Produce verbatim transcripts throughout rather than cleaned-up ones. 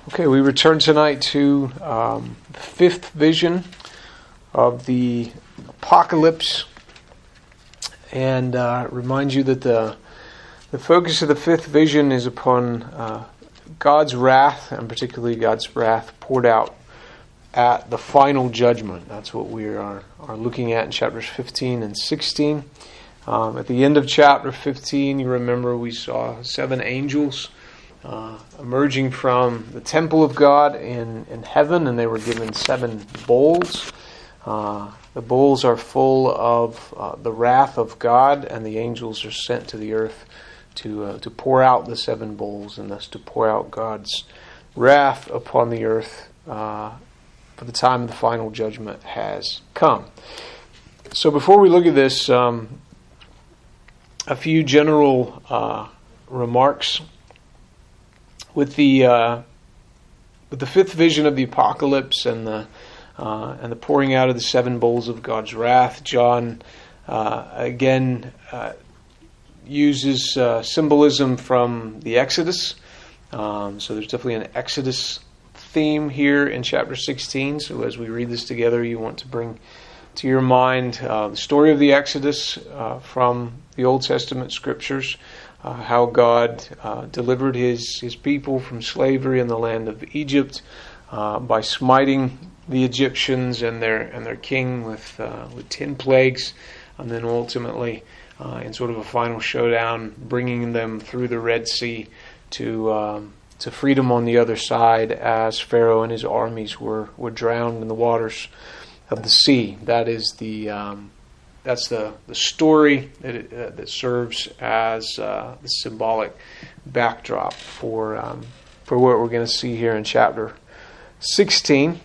Okay, we return tonight to um, the fifth vision of the apocalypse, and uh, remind you that the the focus of the fifth vision is upon uh, God's wrath, and particularly God's wrath poured out at the final judgment. That's what we are are looking at in chapters fifteen and sixteen. Um, at the end of chapter fifteen, you remember we saw seven angels Uh, emerging from the temple of God in, in heaven, and they were given seven bowls. Uh, the bowls are full of uh, the wrath of God, and the angels are sent to the earth to uh, to pour out the seven bowls, and thus to pour out God's wrath upon the earth uh, for the time of the final judgment has come. So before we look at this, um, a few general uh, remarks. With the uh, with the fifth vision of the apocalypse and the uh, and the pouring out of the seven bowls of God's wrath, John uh, again uh, uses uh, symbolism from the Exodus. Um, so there's definitely an Exodus theme here in chapter sixteen. So as we read this together, you want to bring to your mind uh, the story of the Exodus uh, from the Old Testament scriptures. Uh, how God uh, delivered his, his people from slavery in the land of Egypt uh, by smiting the Egyptians and their and their king with uh, with ten plagues, and then ultimately, uh, in sort of a final showdown, bringing them through the Red Sea to um, to freedom on the other side, as Pharaoh and his armies were were drowned in the waters of the sea. That is the um, That's the, the story that it, uh, that serves as uh, the symbolic backdrop for um, for what we're going to see here in chapter sixteen.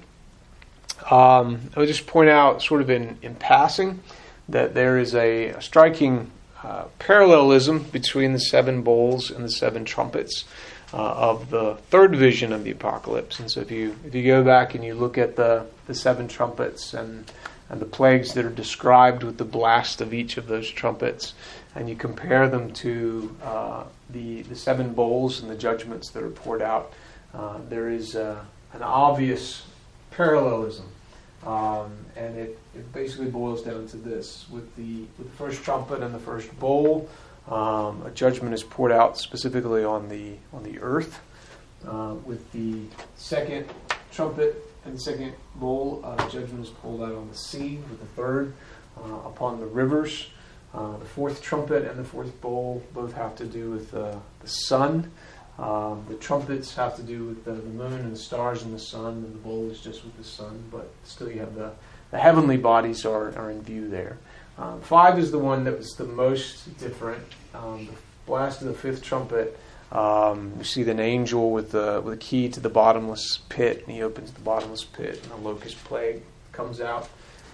Um, I would just point out, sort of in, in passing, that there is a, a striking uh, parallelism between the seven bowls and the seven trumpets uh, of the third vision of the apocalypse. And so, if you if you go back and you look at the the seven trumpets and and the plagues that are described with the blast of each of those trumpets, and you compare them to uh, the the seven bowls and the judgments that are poured out, uh, there is uh, an obvious parallelism, um, and it, it basically boils down to this: with the with the first trumpet and the first bowl, um, a judgment is poured out specifically on the on the earth. Uh, with the second trumpet and the second bowl, uh, judgment is pulled out on the sea. With the third, uh, upon the rivers. Uh, the fourth trumpet and the fourth bowl both have to do with uh, the sun. Um, the trumpets have to do with the, the moon and the stars and the sun, and the bowl is just with the sun. But still, you have the, the heavenly bodies are, are in view there. Um, five is the one that was the most different. Um, the blast of the fifth trumpet. Um, you see an angel with the with a key to the bottomless pit, and he opens the bottomless pit, and the locust plague comes out.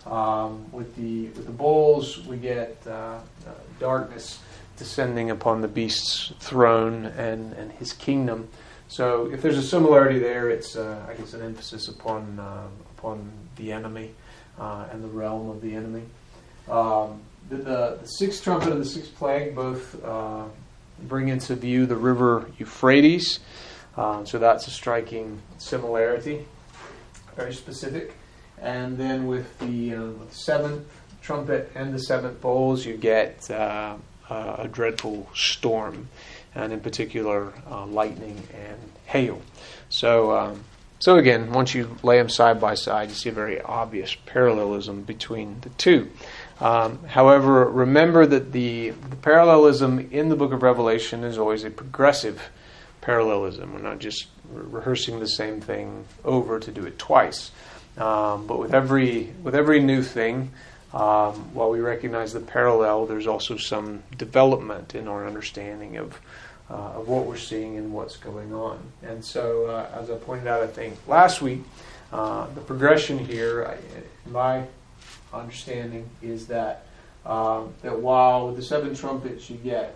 Um, with the with the bowls, we get uh, uh, darkness descending upon the beast's throne and, and his kingdom. So, if there's a similarity there, it's uh, I guess an emphasis upon uh, upon the enemy uh, and the realm of the enemy. Um, the, the the sixth trumpet and the sixth plague both Uh, bring into view the river Euphrates. Um, so that's a striking similarity, very specific. And then with the, uh, with the seventh trumpet and the seventh bowls, you get uh, uh, a dreadful storm, and in particular, uh, lightning and hail. So, um, so again, once you lay them side by side, you see a very obvious parallelism between the two. Um, however, remember that the, the parallelism in the book of Revelation is always a progressive parallelism. We're not just re- rehearsing the same thing over to do it twice. Um, but with every with every new thing, um, while we recognize the parallel, there's also some development in our understanding of uh, of what we're seeing and what's going on. And so, uh, as I pointed out, I think last week, uh, the progression here, I, in my understanding, is that um, that while with the seven trumpets you get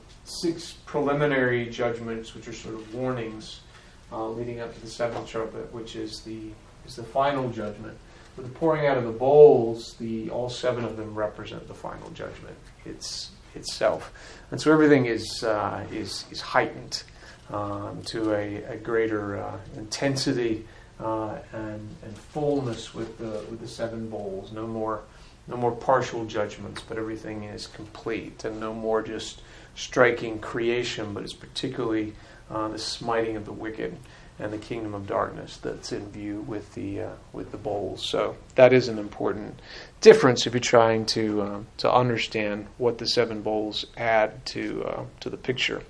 six preliminary judgments, which are sort of warnings uh, leading up to the seventh trumpet, which is the is the final judgment. With the pouring out of the bowls, the all seven of them represent the final judgment it's itself, and so everything is uh, is is heightened um, to a, a greater uh, intensity uh, and, and fullness with the with the seven bowls. No more no more partial judgments, but everything is complete, and no more just striking creation, but it's particularly uh, the smiting of the wicked and the kingdom of darkness that's in view with the uh, with the bowls. So that is an important difference if you're trying to uh, to understand what the seven bowls add to uh, to the picture.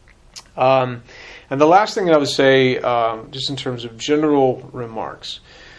Um, and the last thing I would say, um, just in terms of general remarks,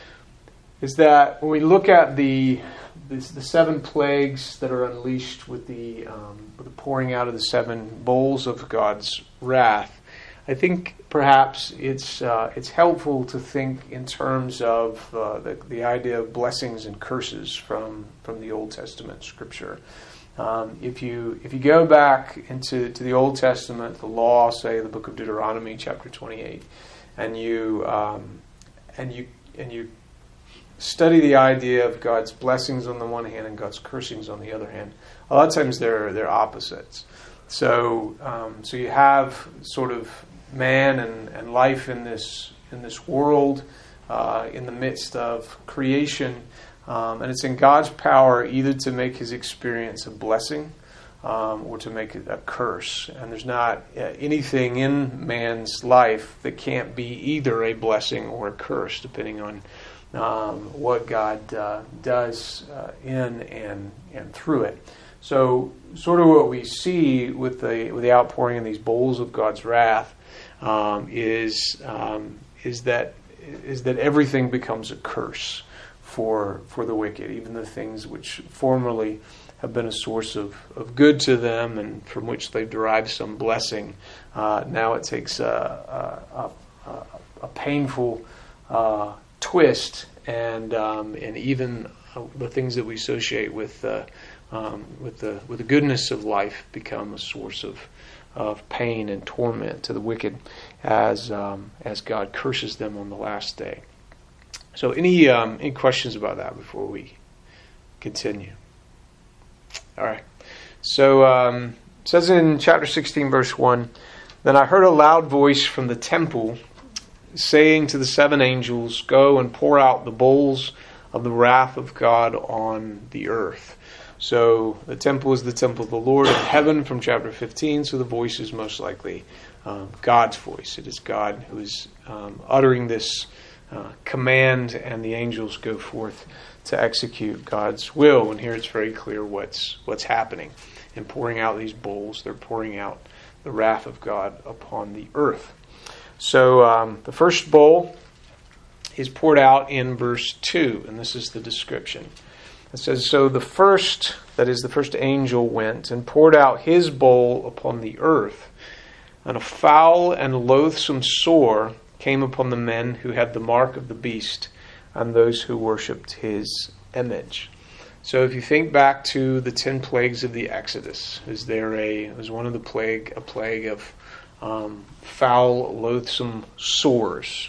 is that when we look at the the, the seven plagues that are unleashed with the um, with the pouring out of the seven bowls of God's wrath, I think perhaps it's uh, it's helpful to think in terms of uh, the the idea of blessings and curses from, from the Old Testament Scripture. Um, if you if you go back into to the Old Testament, the law, say the book of Deuteronomy, chapter twenty-eight, and you um, and you and you study the idea of God's blessings on the one hand and God's cursings on the other hand, a lot of times they're they're opposites. So um, so you have sort of man and, and life in this in this world, uh, in the midst of creation, um, and it's in God's power either to make his experience a blessing um, or to make it a curse. And there's not uh, anything in man's life that can't be either a blessing or a curse, depending on um, what God uh, does uh, in and and through it. So, sort of what we see with the with the outpouring of these bowls of God's wrath um, is um, is that is that everything becomes a curse for for the wicked, even the things which formerly have been a source of, of good to them and from which they've derived some blessing. Uh, now it takes a a, a, a painful uh, twist, and um, and even uh, the things that we associate with. Uh, Um, with the with the goodness of life become a source of of pain and torment to the wicked as um, as God curses them on the last day. So any um, any questions about that before we continue? All right. So um, it says in chapter sixteen, verse one, "Then I heard a loud voice from the temple saying to the seven angels, 'Go and pour out the bowls of the wrath of God on the earth.'" So the temple is the temple of the Lord in heaven from chapter fifteen, so the voice is most likely um, God's voice. It is God who is um, uttering this uh, command, and the angels go forth to execute God's will. And here it's very clear what's what's happening. In pouring out these bowls, they're pouring out the wrath of God upon the earth. So um, the first bowl is poured out in verse two, and this is the description. It says, "So the first, that is the first angel, went and poured out his bowl upon the earth, and a foul and loathsome sore came upon the men who had the mark of the beast and those who worshipped his image." So if you think back to the ten plagues of the Exodus, is there a was one of the plague a plague of um, foul, loathsome sores?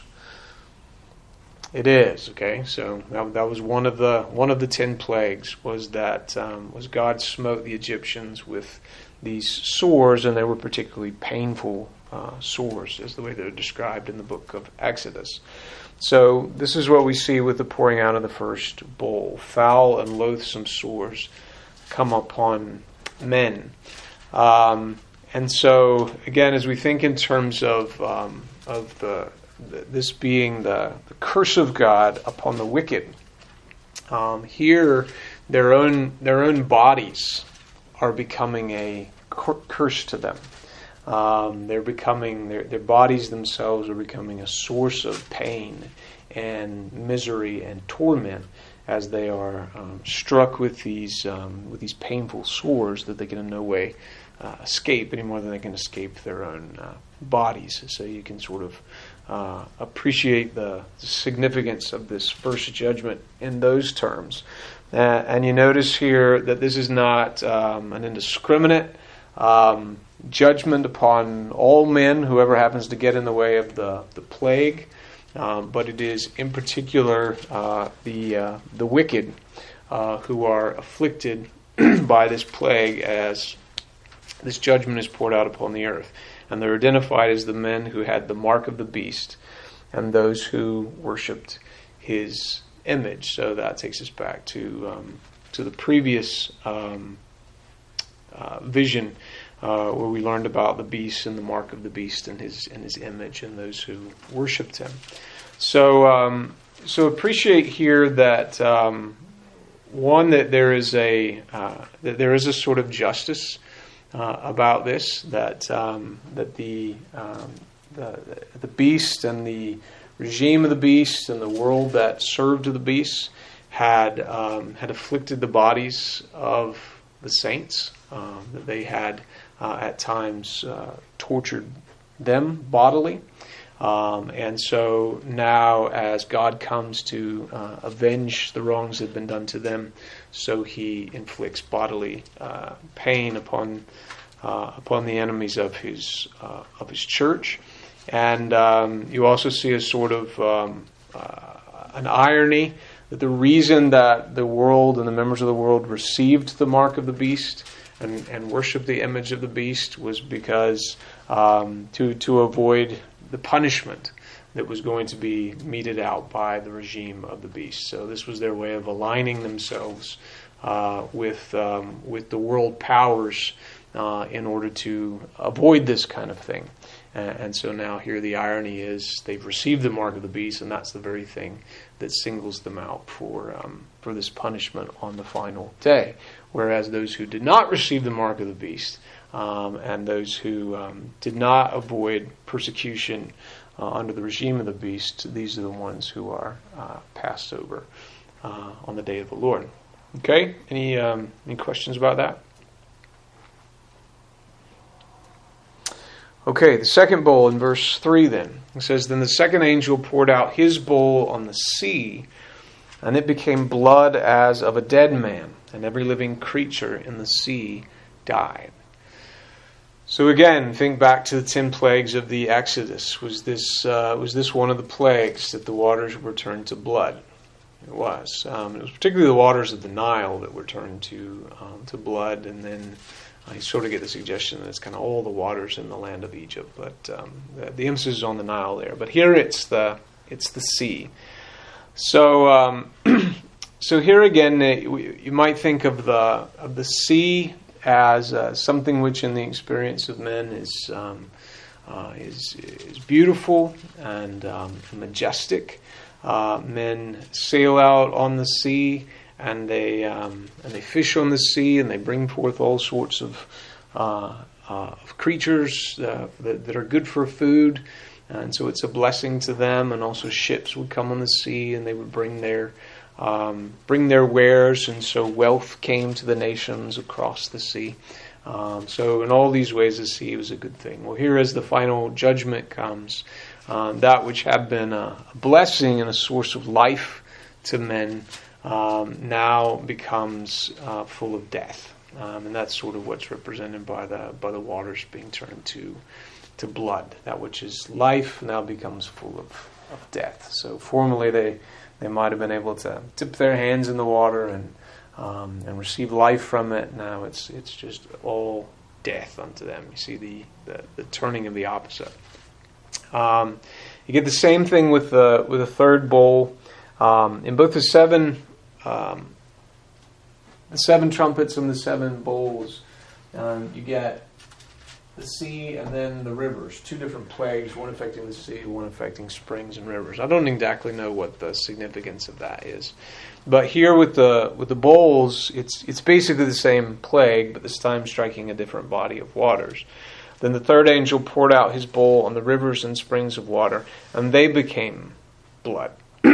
It is, okay. So that, that was one of the one of the ten plagues. Was that um, was God smote the Egyptians with these sores, and they were particularly painful uh, sores, as the way they're described in the book of Exodus. So this is what we see with the pouring out of the first bowl: foul and loathsome sores come upon men. Um, and so again, as we think in terms of um, of the this being the, the curse of God upon the wicked, um, here their own their own bodies are becoming a cur- curse to them. Um, they're becoming their their bodies themselves are becoming a source of pain and misery and torment as they are um, struck with these um, with these painful sores that they can in no way uh, escape any more than they can escape their own uh, bodies. So you can sort of Uh, appreciate the significance of this first judgment in those terms. Uh, and you notice here that this is not um, an indiscriminate um, judgment upon all men, whoever happens to get in the way of the, the plague, um, but it is in particular uh, the, uh, the wicked uh, who are afflicted by this plague as this judgment is poured out upon the earth. And they're identified as the men who had the mark of the beast and those who worshipped his image. So that takes us back to um, to the previous um, uh, vision uh, where we learned about the beast and the mark of the beast and his and his image and those who worshipped him. So um, so appreciate here that um, one that there is a uh, that there is a sort of justice uh, about this, that um, that the, um, the the beast and the regime of the beast and the world that served the beast had um, had afflicted the bodies of the saints, um, that they had uh, at times uh, tortured them bodily. Um, and so now as God comes to uh, avenge the wrongs that have been done to them, so he inflicts bodily uh, pain upon uh, upon the enemies of his uh, of his church. And um, you also see a sort of um, uh, an irony that the reason that the world and the members of the world received the mark of the beast and, and worshiped the image of the beast was because um, to to avoid the punishment that was going to be meted out by the regime of the beast. So this was their way of aligning themselves uh, with um, with the world powers uh, in order to avoid this kind of thing. And, and so now here the irony is they've received the mark of the beast, and that's the very thing that singles them out for um, for this punishment on the final day. Whereas those who did not receive the mark of the beast, Um, and those who um, did not avoid persecution uh, under the regime of the beast, these are the ones who are uh, passed over uh, on the day of the Lord. Okay? Any um, any questions about that? Okay, the second bowl in verse three then. It says, "Then the second angel poured out his bowl on the sea, and it became blood as of a dead man, and every living creature in the sea died." So again, think back to the ten plagues of the Exodus. Was this uh, was this one of the plagues that the waters were turned to blood? It was. Um, it was particularly the waters of the Nile that were turned to um, to blood, and then I sort of get the suggestion that it's kind of all the waters in the land of Egypt, but um, the, the emphasis is on the Nile there. But here it's the it's the sea. So um, so here again, you might think of the of the sea as uh, something which, in the experience of men, is um, uh, is is beautiful and um, majestic. Uh, men sail out on the sea, and they um, and they fish on the sea, and they bring forth all sorts of uh, uh, of creatures uh, that, that are good for food, and so it's a blessing to them. And also, ships would come on the sea, and they would bring their Um, bring their wares, and so wealth came to the nations across the sea. Um, so in all these ways, the sea was a good thing. Well, here as the final judgment comes, um, that which had been a blessing and a source of life to men um, now becomes uh, full of death, um, and that's sort of what's represented by the by the waters being turned to to blood. That which is life now becomes full of, of death. So formerly they. They might have been able to dip their hands in the water and um, and receive life from it. Now it's it's just all death unto them. You see the, the, the turning of the opposite. Um, you get the same thing with the with the third bowl. Um, in both the seven um, the seven trumpets and the seven bowls, um, you get the sea and then the rivers, two different plagues, one affecting the sea, one affecting springs and rivers. I don't exactly know what the significance of that is. But here with the with the bowls, it's it's basically the same plague, but this time striking a different body of waters. Then the third angel poured out his bowl on the rivers and springs of water, and they became blood.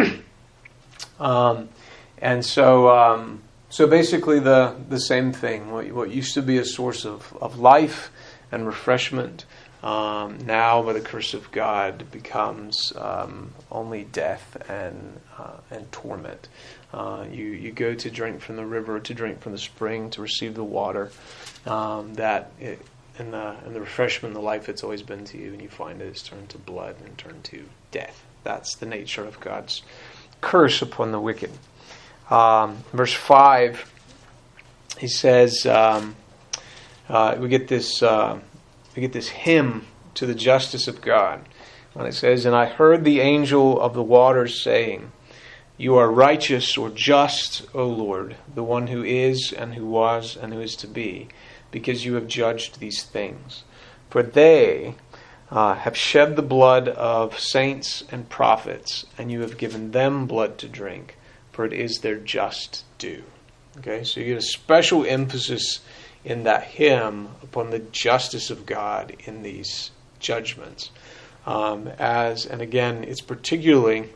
um, and so um, so basically the, the same thing. What, what used to be a source of, of life and refreshment, um, now by the curse of God becomes um, only death and uh, and torment. Uh, you you go to drink from the river, to drink from the spring, to receive the water, um, that it, and the and the refreshment, the life it's always been to you, and you find it is turned to blood and turned to death. That's the nature of God's curse upon the wicked. Um, verse five, he says. Um, Uh, we get this uh, we get this hymn to the justice of God. And it says, "And I heard the angel of the waters saying, You are righteous or just, O Lord, the one who is and who was and who is to be, because you have judged these things. For they uh, have shed the blood of saints and prophets, and you have given them blood to drink, for it is their just due." Okay, so you get a special emphasis in that hymn upon the justice of God in these judgments. Um, as and again, it's particularly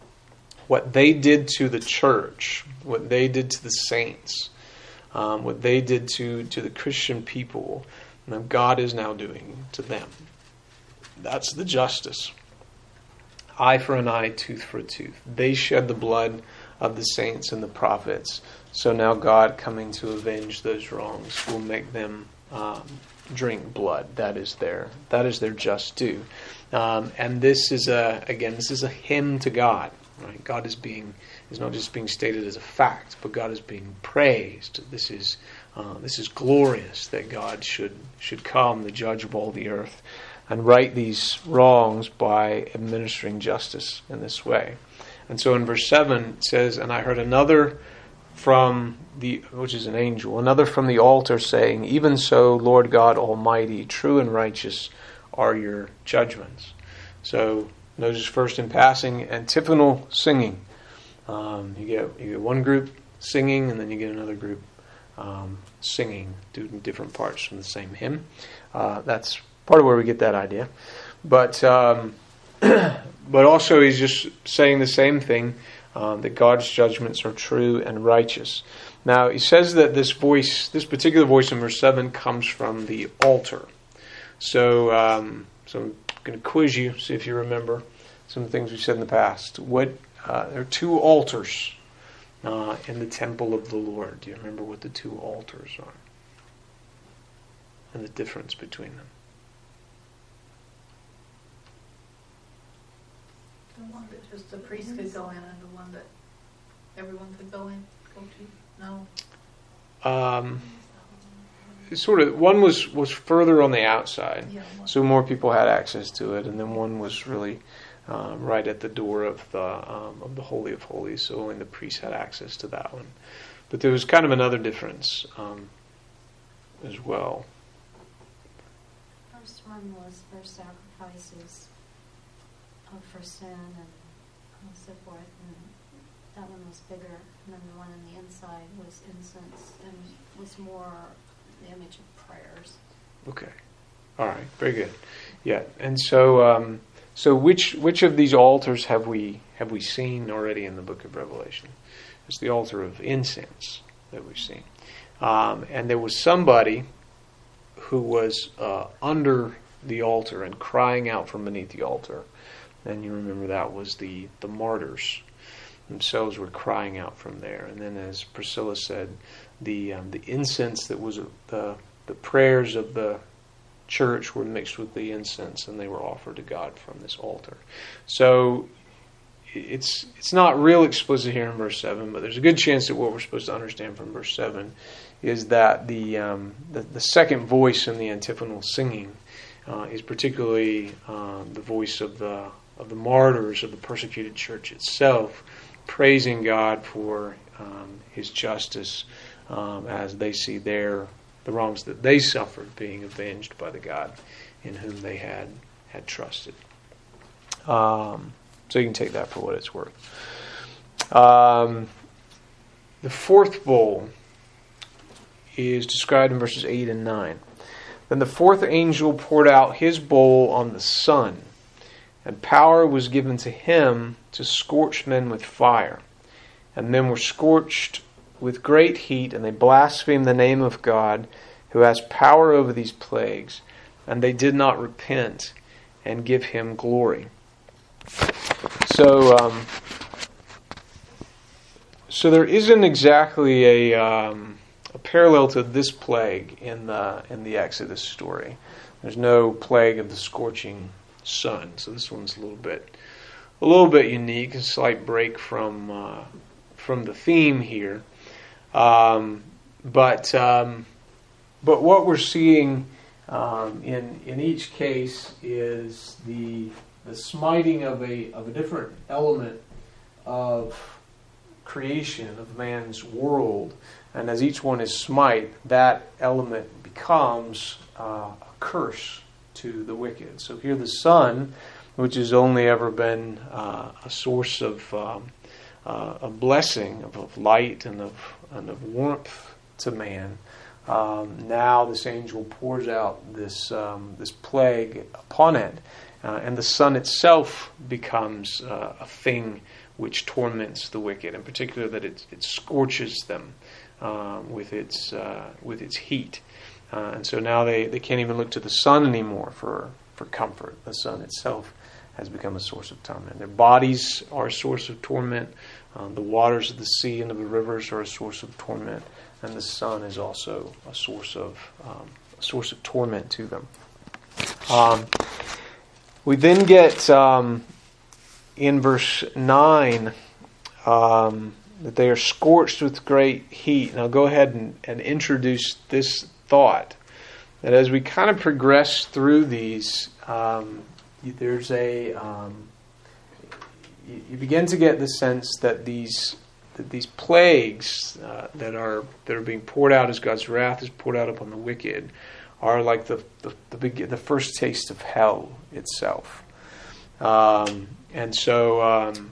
what they did to the church, what they did to the saints, um, what they did to, to the Christian people, and God is now doing to them. That's the justice. Eye for an eye, tooth for a tooth. They shed the blood of the saints and the prophets. So now God, coming to avenge those wrongs, will make them um, drink blood. That is their that is their just due. Um, and this is a again, this is a hymn to God. Right? God is being is not just being stated as a fact, but God is being praised. This is uh, this is glorious that God should should come, the judge of all the earth, and right these wrongs by administering justice in this way. And so in verse seven it says, "And I heard another from the," which is an angel, "another from the altar saying, Even so, Lord God Almighty, true and righteous are your judgments." So notice first in passing, antiphonal singing. Um, you get you get one group singing, and then you get another group um, singing, doing different parts from the same hymn. Uh, that's part of where we get that idea. But um, but also he's just saying the same thing, um, that God's judgments are true and righteous. Now he says that this voice, this particular voice in verse seven, comes from the altar. So um, so. I'm going to quiz you, see if you remember some things we said in the past. What uh, there are two altars uh, in the temple of the Lord. Do you remember what the two altars are and the difference between them? The one that just the priest could go in, and the one that everyone could go in, go to. No. Um. Sort of, one was, was further on the outside, Yeah, so more people had access to it, and then one was really um, right at the door of the um, of the Holy of Holies, so only the priest had access to that one. But there was kind of another difference um, as well. First one was for sacrifices uh, for sin and so forth, and that one was bigger, and then the one on the inside was incense and was more the image of prayers. Okay, all right, very good. Yeah, and so um, so which which of these altars have we have we seen already in the Book of Revelation? It's the altar of incense that we've seen, um, and there was somebody who was uh, under the altar and crying out from beneath the altar. And you remember that was the the martyrs themselves were crying out from there. And then, as Priscilla said, the um, the incense that was the the prayers of the church were mixed with the incense, and they were offered to God from this altar. So it's it's not real explicit here in verse seven, but there's a good chance that what we're supposed to understand from verse seven is that the um, the, the second voice in the antiphonal singing uh, is particularly um, the voice of the of the martyrs of the persecuted church itself, praising God for um, His justice um, as they see their the wrongs that they suffered being avenged by the God in whom they had had trusted. Um, so you can take that for what it's worth. Um, the fourth bowl is described in verses eight and nine. Then the fourth angel poured out his bowl on the sun, and power was given to him to scorch men with fire. And men were scorched with great heat, and they blasphemed the name of God, who has power over these plagues, and they did not repent and give him glory. So, um, so there isn't exactly a, um, a parallel to this plague in the in the Exodus story. There's no plague of the scorching sun, so this one's a little bit a little bit unique, a slight break from uh, from the theme here. Um, but um, but what we're seeing um, in in each case is the the smiting of a of a different element of creation, of man's world, and as each one is smite, that element becomes uh, a curse to the wicked. So here the sun, which has only ever been uh, a source of um, uh, a blessing, of, of light and of and of warmth to man, um, now this angel pours out this um, this plague upon it, uh, and the sun itself becomes uh, a thing which torments the wicked, in particular that it it scorches them uh, with its uh, with its heat, uh, and so now they, they can't even look to the sun anymore for for comfort. The sun itself has become a source of torment. Their bodies are a source of torment. Um, the waters of the sea and of the rivers are a source of torment, and the sun is also a source of um, a source of torment to them. Um, we then get um, in verse nine um, that they are scorched with great heat. Now go ahead and, and introduce this thought that as we kind of progress through these, um, there's a um, you, you begin to get the sense that these that these plagues uh, that are that are being poured out as God's wrath is poured out upon the wicked are like the the the, big, the first taste of hell itself, um, and so um,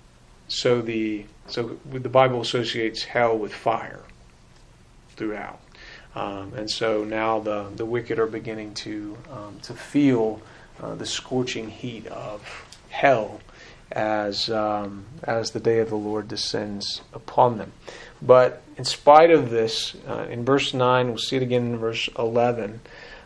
so the so the Bible associates hell with fire throughout, um, and so now the the wicked are beginning to um, to feel Uh, the scorching heat of hell as um, as the day of the Lord descends upon them. But in spite of this, uh, in verse nine, we'll see it again in verse eleven.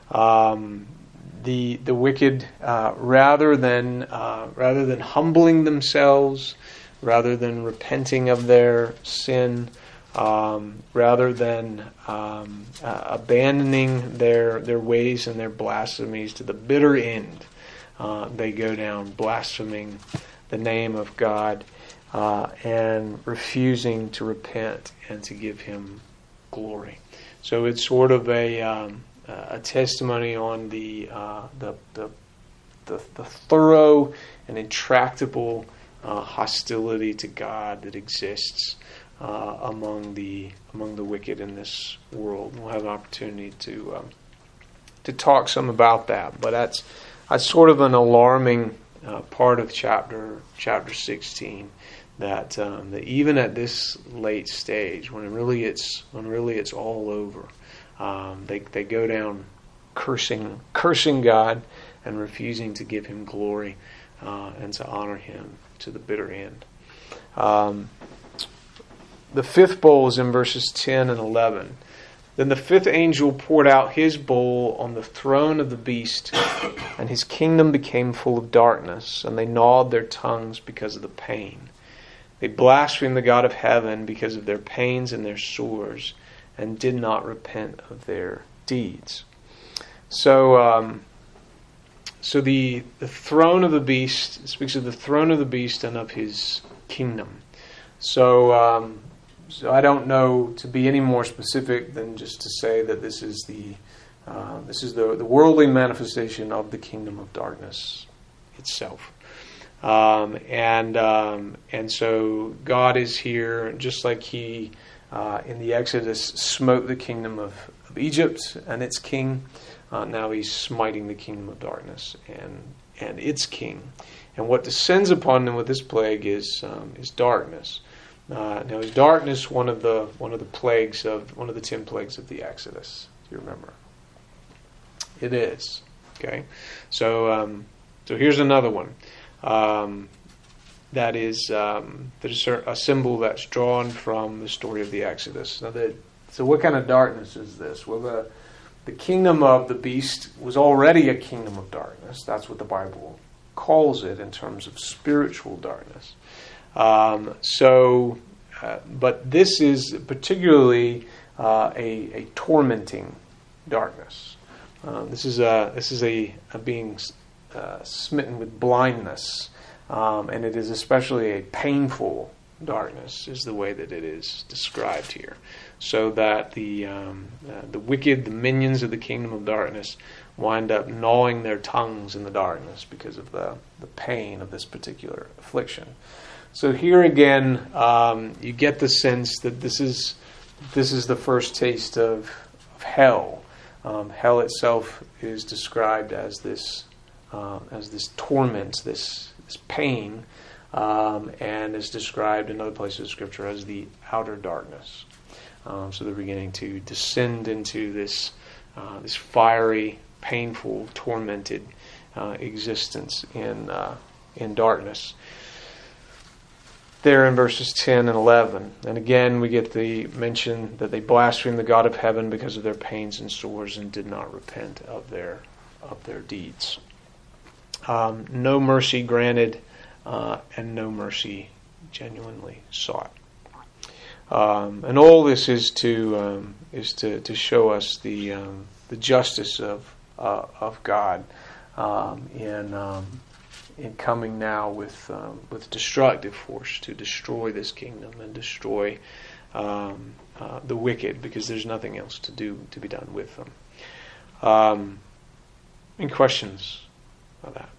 Um, the the wicked, uh, rather than uh, rather than humbling themselves, rather than repenting of their sin, um, rather than um, uh, abandoning their their ways and their blasphemies to the bitter end, uh, they go down blaspheming the name of God uh, and refusing to repent and to give Him glory. So it's sort of a um, a testimony on the uh, the, the the the thorough and intractable uh, hostility to God that exists Uh, among the among the wicked in this world. We'll have an opportunity to um, to talk some about that, but that's that's sort of an alarming uh, part of chapter chapter sixteen. That um, that even at this late stage, when it really it's when really it's all over, um, they they go down cursing cursing God and refusing to give Him glory uh, and to honor Him to the bitter end. Um, The fifth bowl is in verses ten and eleven. Then the fifth angel poured out his bowl on the throne of the beast, and his kingdom became full of darkness, and they gnawed their tongues because of the pain. They blasphemed the God of heaven because of their pains and their sores, and did not repent of their deeds. So, um, so the the throne of the beast speaks of the throne of the beast and of his kingdom. So. Um, So I don't know to be any more specific than just to say that this is the uh, this is the, the worldly manifestation of the kingdom of darkness itself, um, and um, and so God is here just like He uh, in the Exodus smote the kingdom of, of Egypt and its king. Uh, now He's smiting the kingdom of darkness and and its king, and what descends upon them with this plague is um, is darkness. Uh, now, is darkness one of the one of the plagues of one of the ten plagues of the Exodus? Do you remember? It is. Okay, so um, so here's another one um, that is um, that is a symbol that's drawn from the story of the Exodus. Now, the, so what kind of darkness is this? Well, the the kingdom of the beast was already a kingdom of darkness. That's what the Bible calls it in terms of spiritual darkness. Um, so, uh, but this is particularly uh, a, a tormenting darkness. Uh, this is a this is a, a being uh, smitten with blindness, um, and it is especially a painful darkness is the way that it is described here. So that the um, uh, the wicked, the minions of the kingdom of darkness, wind up gnawing their tongues in the darkness because of the, the pain of this particular affliction. So here again, um, you get the sense that this is this is the first taste of, of hell. Um, hell itself is described as this uh, as this torment, this this pain, um, and is described in other places of Scripture as the outer darkness. Um, so they're beginning to descend into this uh, this fiery, painful, tormented uh, existence in uh, in darkness. There in verses ten and eleven. And again we get the mention that they blasphemed the God of heaven because of their pains and sores and did not repent of their of their deeds. Um, no mercy granted uh, and no mercy genuinely sought. Um, and all this is to um, is to, to show us the um, the justice of uh, of God um, in um, in coming now with um, with destructive force to destroy this kingdom and destroy um, uh, the wicked, because there's nothing else to do to be done with them. Um, any questions about that?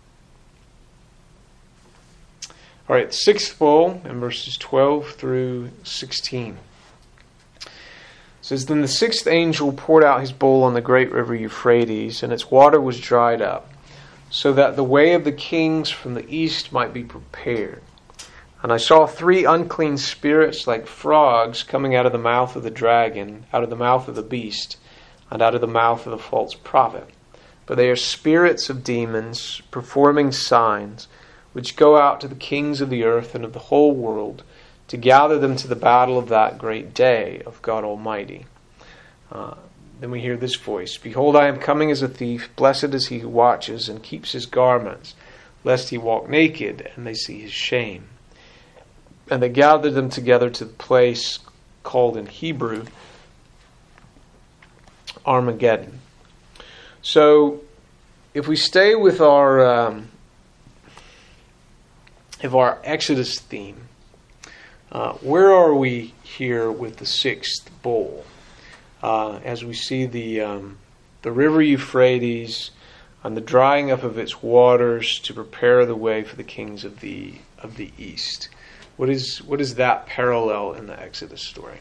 All right, the sixth bowl in verses twelve through sixteen. It says, Then the sixth angel poured out his bowl on the great river Euphrates, and its water was dried up, so that the way of the kings from the east might be prepared. And I saw three unclean spirits like frogs coming out of the mouth of the dragon, out of the mouth of the beast, and out of the mouth of the false prophet. For they are spirits of demons, performing signs, which go out to the kings of the earth and of the whole world, to gather them to the battle of that great day of God Almighty. Uh, then we hear this voice, Behold, I am coming as a thief. Blessed is he who watches and keeps his garments, lest he walk naked and they see his shame. And they gathered them together to the place called in Hebrew Armageddon. So, if we stay with our um, Of our Exodus theme, uh, where are we here with the sixth bowl? Uh, as we see the um, the river Euphrates and the drying up of its waters to prepare the way for the kings of the of the east. What is what is that parallel in the Exodus story?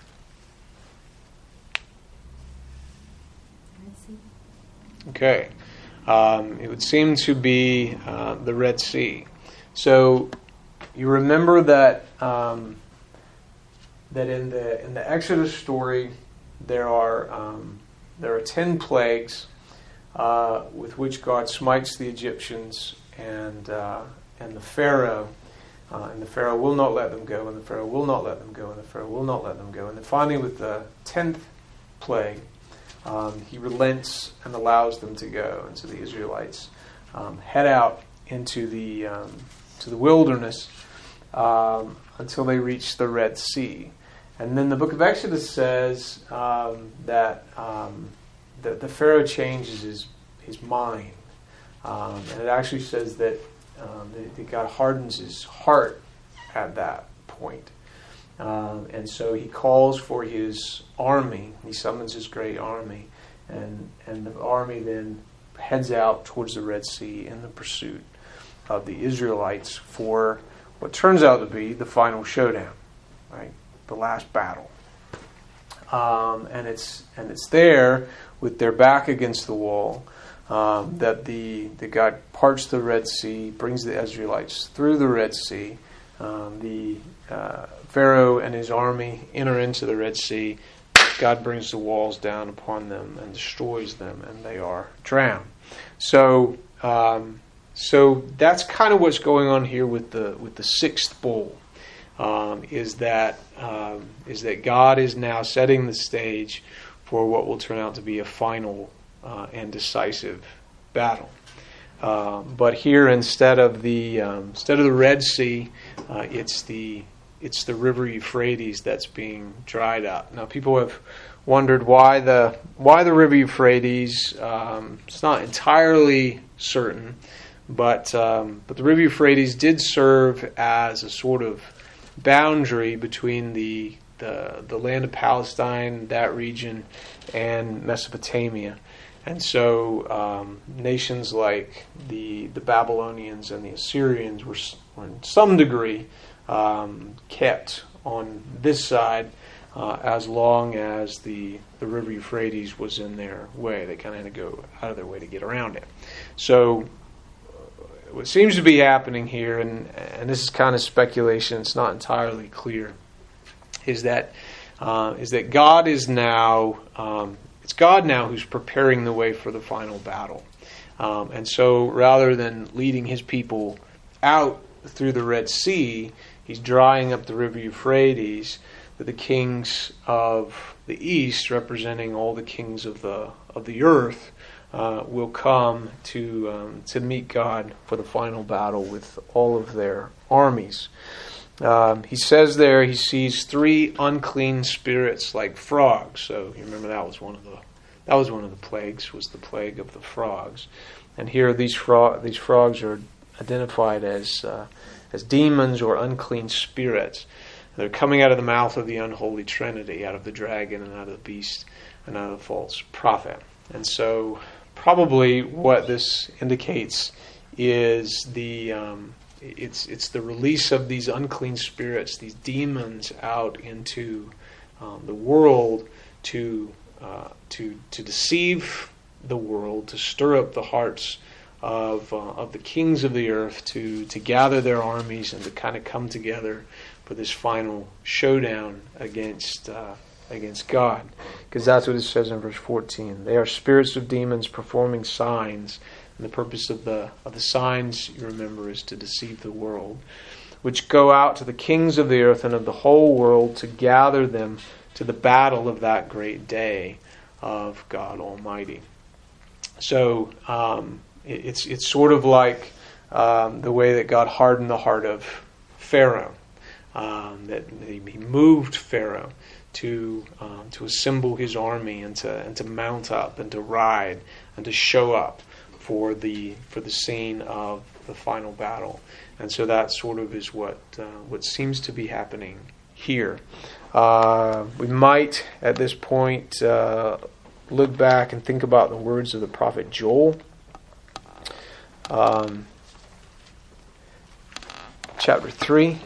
Okay, um, it would seem to be uh, the Red Sea. So you remember that um, that in the in the Exodus story there are um, there are ten plagues uh, with which God smites the Egyptians and uh, and the Pharaoh uh, and the Pharaoh will not let them go, and the Pharaoh will not let them go, and the Pharaoh will not let them go, and then finally with the tenth plague um, he relents and allows them to go, and so the Israelites um, head out into the um, to the wilderness um, until they reach the Red Sea. And then the book of Exodus says um, that, um, that the Pharaoh changes his, his mind. Um, and it actually says that, um, that, that God hardens his heart at that point. Um, and so he calls for his army. He summons his great army. And, and the army then heads out towards the Red Sea in the pursuit of the Israelites for what turns out to be the final showdown, right? The last battle. Um, and it's and it's there with their back against the wall um, that the that God parts the Red Sea, brings the Israelites through the Red Sea. Um, the uh, Pharaoh and his army enter into the Red Sea. God brings the walls down upon them and destroys them, and they are drowned. So. Um, So that's kind of what's going on here with the with the sixth bowl. Um, is that um, is that God is now setting the stage for what will turn out to be a final uh, and decisive battle. Uh, but here, instead of the um, instead of the Red Sea, uh, it's the it's the river Euphrates that's being dried up. Now, people have wondered why the why the river Euphrates. Um, it's not entirely certain. But um, but the river Euphrates did serve as a sort of boundary between the, the the land of Palestine, that region, and Mesopotamia. And so um, nations like the the Babylonians and the Assyrians were, were in some degree um, kept on this side uh, as long as the, the River Euphrates was in their way. They kind of had to go out of their way to get around it. So what seems to be happening here, and, and this is kind of speculation, it's not entirely clear, is that uh, is that God is now, um, it's God now who's preparing the way for the final battle. Um, and so rather than leading his people out through the Red Sea, he's drying up the River Euphrates, that the kings of the east, representing all the kings of the of the earth, uh, will come to um, to meet God for the final battle with all of their armies. Um, he says there he sees three unclean spirits like frogs. So you remember that was one of the that was one of the plagues, was the plague of the frogs. And here these frog these frogs are identified as uh, as demons or unclean spirits. They're coming out of the mouth of the unholy trinity, out of the dragon and out of the beast and out of the false prophet. And so probably what this indicates is the um, it's it's the release of these unclean spirits, these demons, out into um, the world to uh, to to deceive the world, to stir up the hearts of uh, of the kings of the earth, to to gather their armies and to kind of come together for this final showdown against uh, against God, because that's what it says in verse fourteen. They are spirits of demons performing signs, and the purpose of the of the signs, you remember, is to deceive the world, which go out to the kings of the earth and of the whole world to gather them to the battle of that great day of God Almighty. So um, it, it's it's sort of like um, the way that God hardened the heart of Pharaoh. Um, that he moved Pharaoh to um, to assemble his army and to and to mount up and to ride and to show up for the for the scene of the final battle. And so that sort of is what uh, what seems to be happening here. Uh, we might at this point uh, look back and think about the words of the prophet Joel. Um, chapter three.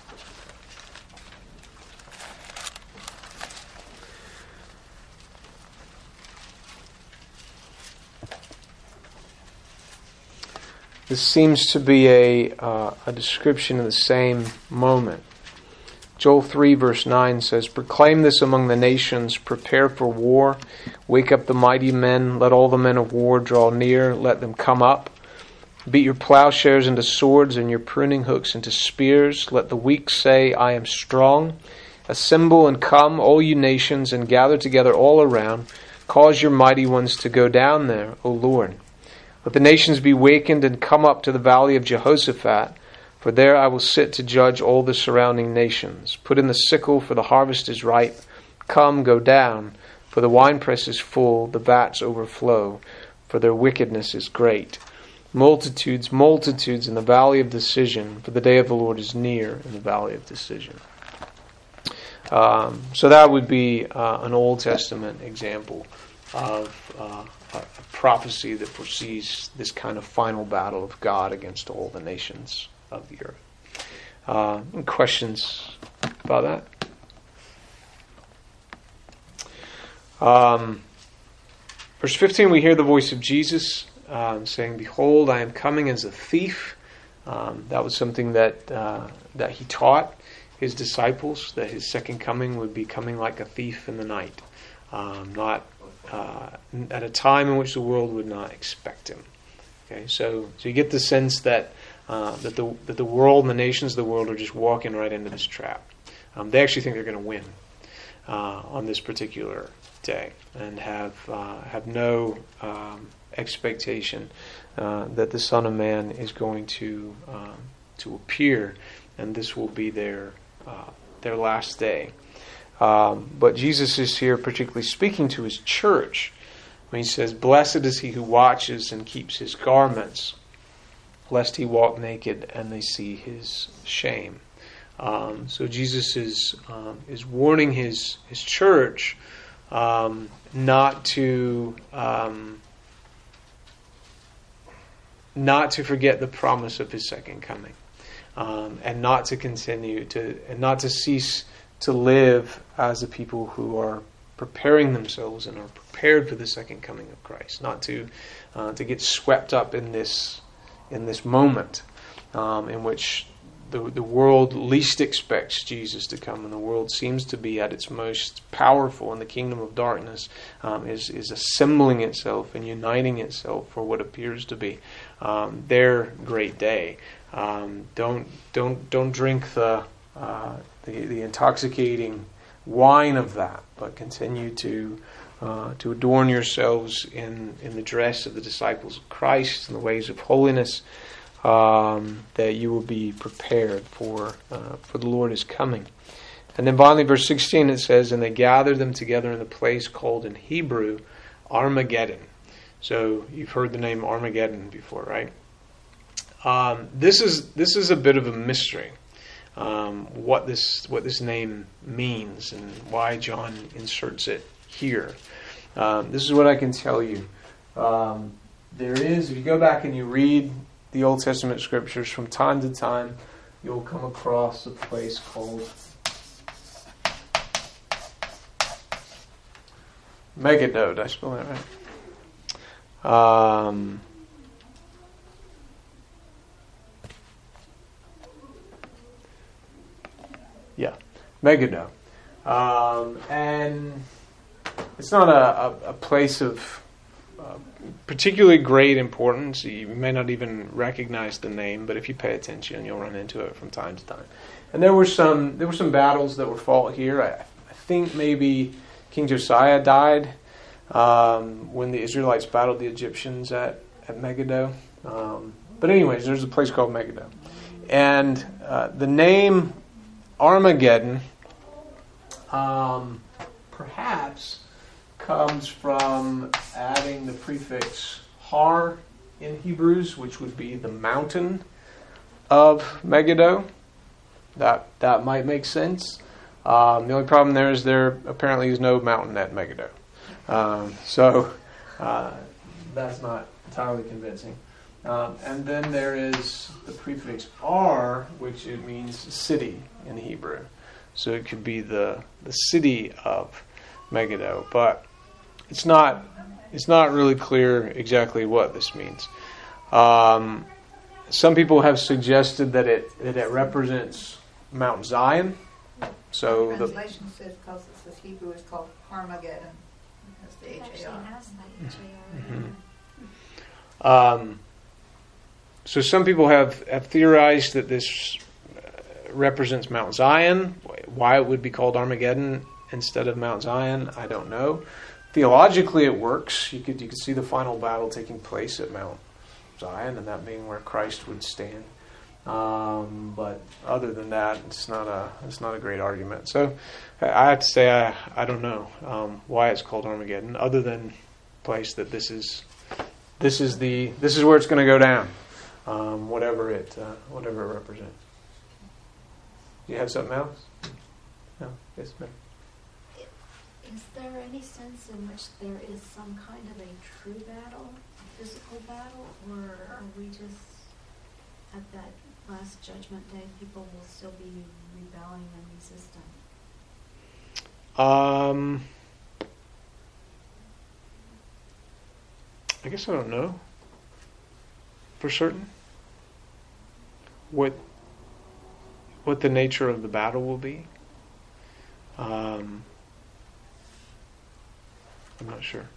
This seems to be a uh, a description of the same moment. Joel three verse nine says, "Proclaim this among the nations, prepare for war, wake up the mighty men, let all the men of war draw near, let them come up. Beat your plowshares into swords and your pruning hooks into spears. Let the weak say, I am strong. Assemble and come, all you nations, and gather together all around. Cause your mighty ones to go down there, O Lord. Let the nations be wakened and come up to the valley of Jehoshaphat, for there I will sit to judge all the surrounding nations. Put in the sickle, for the harvest is ripe. Come, go down, for the winepress is full, the vats overflow, for their wickedness is great. Multitudes, multitudes in the valley of decision, for the day of the Lord is near in the valley of decision." Um, so that would be uh, an Old Testament example of uh, a prophecy that foresees this kind of final battle of God against all the nations of the earth. Uh, any questions about that? Um, verse fifteen, we hear the voice of Jesus um, saying, "Behold, I am coming as a thief." Um, that was something that uh, that he taught his disciples, that his second coming would be coming like a thief in the night, um, not uh, at a time in which the world would not expect him. Okay, so so you get the sense that uh, that the that the world and the nations of the world are just walking right into this trap. Um, they actually think they're going to win uh, on this particular day, and have uh, have no um, expectation uh, that the Son of Man is going to um, to appear, and this will be their uh, their last day. Um, but Jesus is here particularly speaking to his church when he says, "Blessed is he who watches and keeps his garments, lest he walk naked and they see his shame." Um, so Jesus is um, is warning his his church um, not to um, not to forget the promise of his second coming, um, and not to continue to and not to cease to live as the people who are preparing themselves and are prepared for the second coming of Christ. Not to uh, to get swept up in this in this moment um, in which the the world least expects Jesus to come, and the world seems to be at its most powerful, and the kingdom of darkness um, is is assembling itself and uniting itself for what appears to be um, their great day. Um, don't don't don't drink the uh, the the intoxicating wine of that, but continue to uh, to adorn yourselves in in the dress of the disciples of Christ and the ways of holiness. Um, that you will be prepared for uh, for the Lord is coming. And then finally, verse sixteen, it says, "And they gathered them together in the place called in Hebrew Armageddon." So you've heard the name Armageddon before, right? Um, this is this is a bit of a mystery. Um, what this what this name means and why John inserts it here. Um, this is what I can tell you. Um, there is, if you go back and you read the Old Testament scriptures, from time to time you'll come across a place called Megiddo. Did I spell that right? Um, yeah, Megiddo. Um, and it's not a, a, a place of Uh, particularly great importance. You may not even recognize the name, but if you pay attention, you'll run into it from time to time. And there were some there were some battles that were fought here. I, I think maybe King Josiah died um, when the Israelites battled the Egyptians at, at Megiddo. Um, but anyways, there's a place called Megiddo. And uh, the name Armageddon um, perhaps comes from adding the prefix har in Hebrews, which would be the mountain of Megiddo. That that might make sense. Um, the only problem there is there apparently is no mountain at Megiddo. Um, so uh, that's not entirely convincing. Um, and then there is the prefix ar, which it means city in Hebrew. So it could be the the city of Megiddo, but it's not it's not really clear exactly what this means. Um, some people have suggested that it that it represents Mount Zion. So the the translation says, because it says Hebrew, is called Armageddon. That's the H A Actually R. has that H A R. Mm-hmm. Um, so some people have, have theorized that this represents Mount Zion. Why it would be called Armageddon instead of Mount Zion, I don't know. Theologically, it works. You could you could see the final battle taking place at Mount Zion, and that being where Christ would stand. Um, but other than that, it's not a it's not a great argument. So I have to say I I don't know um, why it's called Armageddon, other than place that this is this is the this is where it's going to go down, um, whatever it uh, whatever it represents. Do you have something else? No, yes, ma'am. Is there any sense in which there is some kind of a true battle, a physical battle, or are we just at that last judgment day, people will still be rebelling and resistant? Um, I guess I don't know for certain what what the nature of the battle will be. Um, I'm not sure.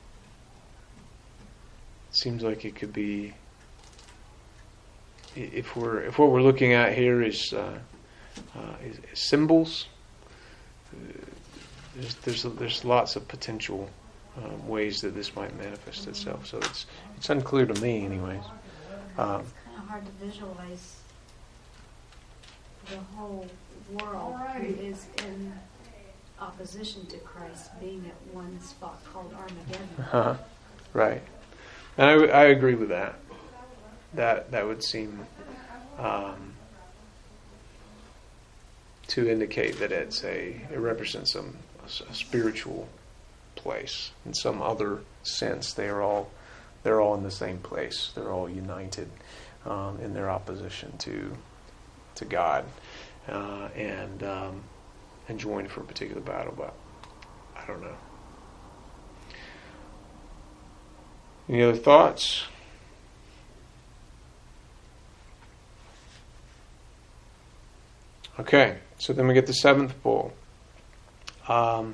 It seems like it could be, if we're if what we're looking at here is, uh, uh, is, is symbols. Uh, there's there's there's lots of potential um, ways that this might manifest itself. So it's it's unclear to me, anyways. Um, it's kind of hard to visualize the whole world who is in opposition to Christ being at one spot called Armageddon. Uh-huh. Right, and I, I agree with that. That that would seem um, to indicate that it's a it represents some a spiritual place in some other sense. They are all they're all in the same place. They're all united um, in their opposition to to God uh, and um, and joined for a particular battle. But I don't know. Any other thoughts? Okay, so then we get the seventh bowl. Um,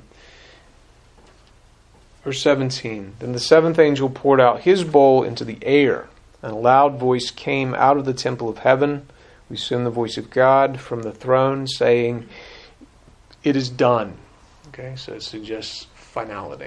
verse seventeen. Then the seventh angel poured out his bowl into the air, and a loud voice came out of the temple of heaven. We assume the voice of God from the throne, saying, "It is done." Okay, so it suggests finality.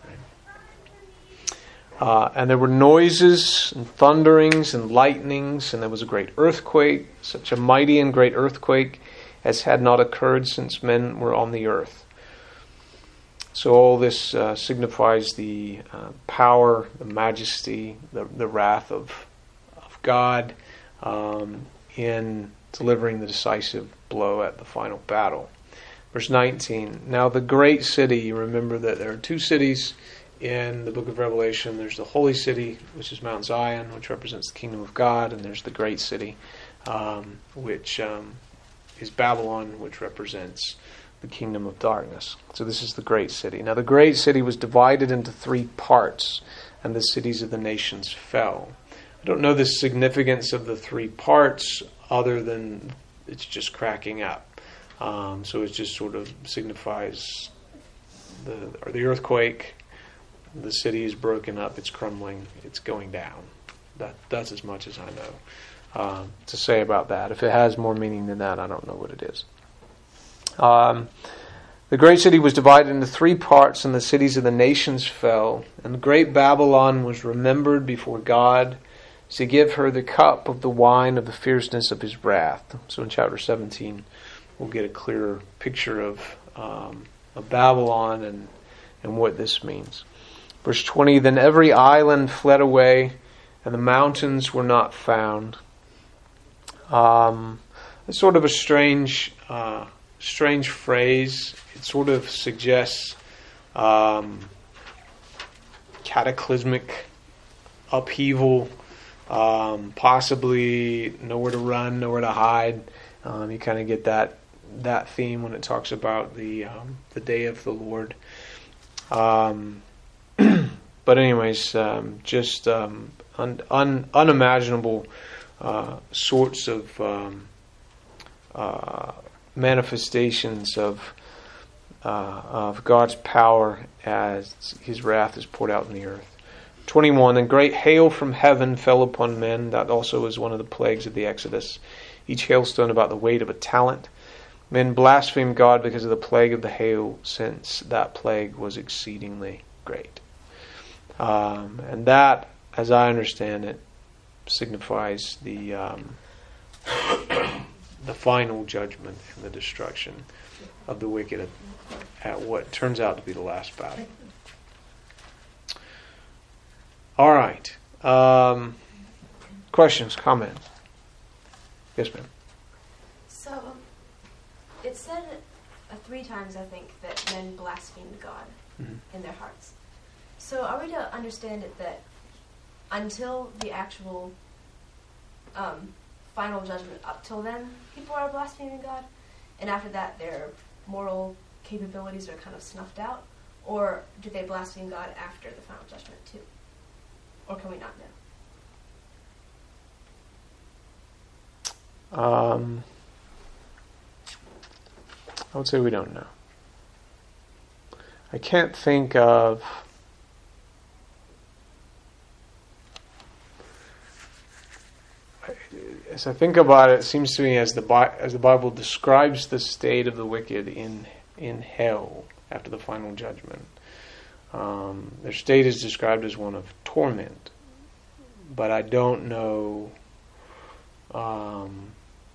Uh, and there were noises and thunderings and lightnings, and there was a great earthquake, such a mighty and great earthquake as had not occurred since men were on the earth. So all this uh, signifies the uh, power, the majesty, the, the wrath of, of God um, in delivering the decisive blow at the final battle. Verse nineteen, now the great city, you remember that there are two cities in the book of Revelation. There's the holy city, which is Mount Zion, which represents the kingdom of God, and there's the great city, um, which um, is Babylon, which represents the kingdom of darkness. So this is the great city. Now the great city was divided into three parts, and the cities of the nations fell. I don't know the significance of the three parts other than it's just cracking up. Um, so it just sort of signifies the or the earthquake. The city is broken up, it's crumbling, it's going down. That That's as much as I know uh, to say about that. If it has more meaning than that, I don't know what it is. Um, the great city was divided into three parts, and the cities of the nations fell. And the great Babylon was remembered before God to give her the cup of the wine of the fierceness of his wrath. So in chapter seventeen, we'll get a clearer picture of, um, of Babylon and, and what this means. Verse twenty, then every island fled away, and the mountains were not found. Um, it's sort of a strange, uh, strange phrase. It sort of suggests um, cataclysmic upheaval, um, possibly nowhere to run, nowhere to hide. Um, you kind of get that that theme when it talks about the um, the day of the Lord. Um, But anyways, um, just um, un, un, unimaginable uh, sorts of um, uh, manifestations of uh, of God's power as his wrath is poured out in the earth. twenty-one, and great hail from heaven fell upon men. That also is one of the plagues of the Exodus. Each hailstone about the weight of a talent. Men blasphemed God because of the plague of the hail, since that plague was exceedingly great. Um, and that, as I understand it, signifies the um, the final judgment and the destruction of the wicked at, at what turns out to be the last battle. All right. Um, questions, comments? Yes, ma'am. So, it said uh, three times, I think, that men blasphemed God mm-hmm. in their hearts. So are we to understand it that until the actual um, final judgment, up till then, people are blaspheming God, and after that their moral capabilities are kind of snuffed out? Or do they blaspheme God after the final judgment too? Or can we not know? Um, I would say we don't know. I can't think of as I think about it, it seems to me as the Bi- as the Bible describes the state of the wicked in in hell after the final judgment, um, their state is described as one of torment. But I don't know. Um,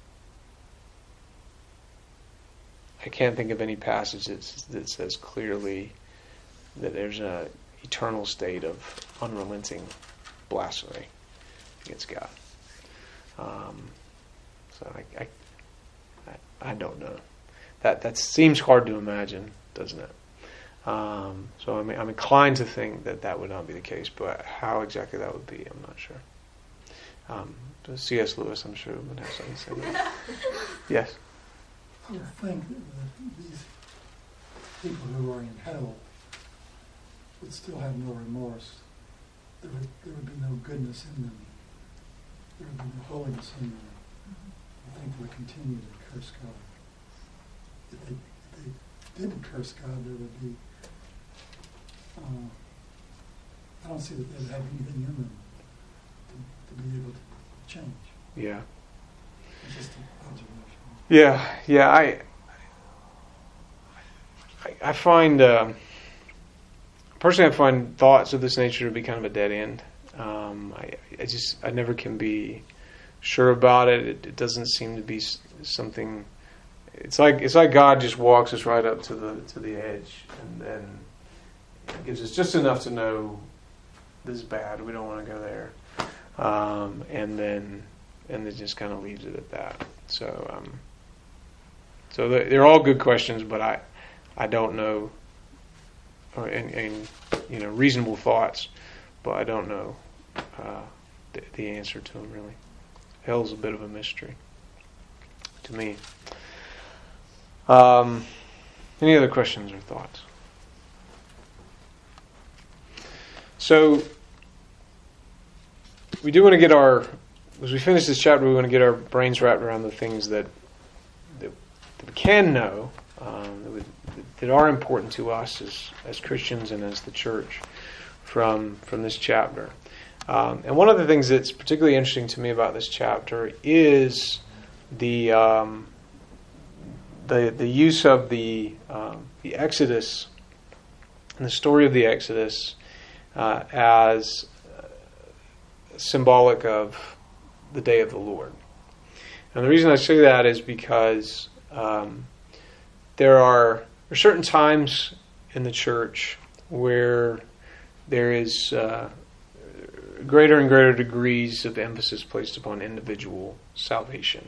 I can't think of any passage that, that says clearly that there's a eternal state of unrelenting blasphemy against God. Um, so I, I, I, I don't know. that that seems hard to imagine, doesn't it? Um, so I'm, I'm inclined to think that that would not be the case, but how exactly that would be, I'm not sure. Um, C S Lewis, I'm sure, would have something to say about that. Yes? I would think that these people who are in hell would still have no remorse. There would, there would be no goodness in them. There would be no holiness in them. I think they would continue to curse God. If they, if they didn't curse God, there would be, uh, I don't see that they would have anything in them to, to be able to change. Yeah. It's just an observation. Yeah, yeah, I I, I find, uh, personally I find thoughts of this nature to be kind of a dead end. Um, I, I just, I never can be sure about it. It, it doesn't seem to be something, it's like, it's like God just walks us right up to the, to the edge and then gives us just enough to know this is bad, we don't want to go there. Um, and then, and then just kind of leaves it at that. So, um, so they're all good questions, but I, I don't know, or, and, and you know, reasonable thoughts, but I don't know uh, the, the answer to them really. Hell's a bit of a mystery to me. Um, any other questions or thoughts? So we do want to get our, as we finish this chapter, we want to get our brains wrapped around the things that that, that we can know, um, that, we, that are important to us as as Christians and as the church from from this chapter. Um, and one of the things that's particularly interesting to me about this chapter is the um, the the use of the um, the Exodus and the story of the Exodus uh, as uh, symbolic of the day of the Lord. And the reason I say that is because um, there are, there are certain times in the church where there is uh, greater and greater degrees of emphasis placed upon individual salvation.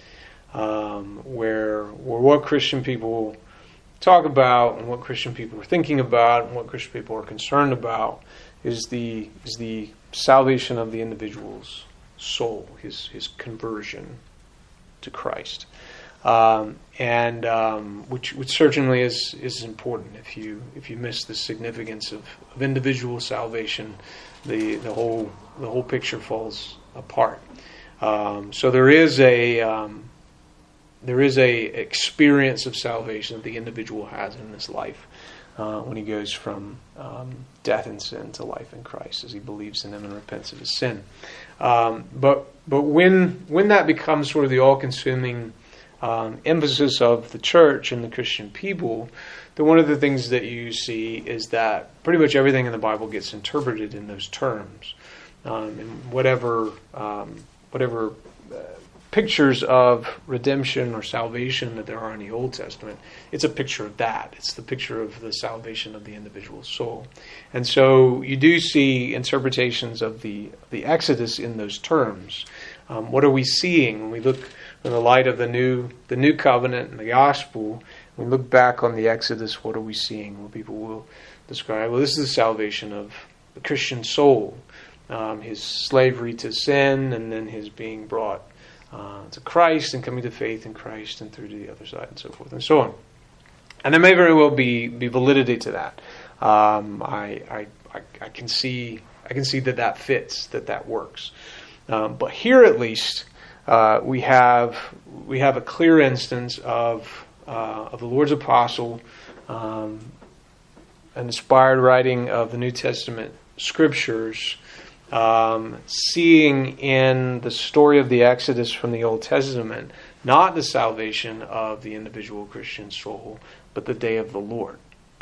Um, where, where what Christian people talk about and what Christian people are thinking about and what Christian people are concerned about is the is the salvation of the individual's soul, his his conversion to Christ, um, and um, which which certainly is is important. If you if you miss the significance of, of individual salvation, the the whole the whole picture falls apart. Um, so there is a um, there is a experience of salvation that the individual has in this life uh, when he goes from um, death and sin to life in Christ, as he believes in Him and repents of his sin. Um, but but when when that becomes sort of the all-consuming um, emphasis of the church and the Christian people, then one of the things that you see is that pretty much everything in the Bible gets interpreted in those terms, um, and whatever um, whatever uh, pictures of redemption or salvation that there are in the Old Testament, it's a picture of that. It's the picture of the salvation of the individual soul. And so you do see interpretations of the, the Exodus in those terms. Um, what are we seeing when we look in the light of the new the new covenant and the gospel? When we look back on the Exodus, what are we seeing? Well, people will describe, well, this is the salvation of the Christian soul, um, his slavery to sin, and then his being brought Uh, to Christ and coming to faith in Christ and through to the other side and so forth and so on. And there may very well be, be validity to that. Um, I, I, I, I can see I can see that that fits, that that works. Um, but here at least uh, we have we have a clear instance of uh, of the Lord's apostle, um, an inspired writing of the New Testament scriptures, Um, seeing in the story of the Exodus from the Old Testament not the salvation of the individual Christian soul, but the day of the Lord.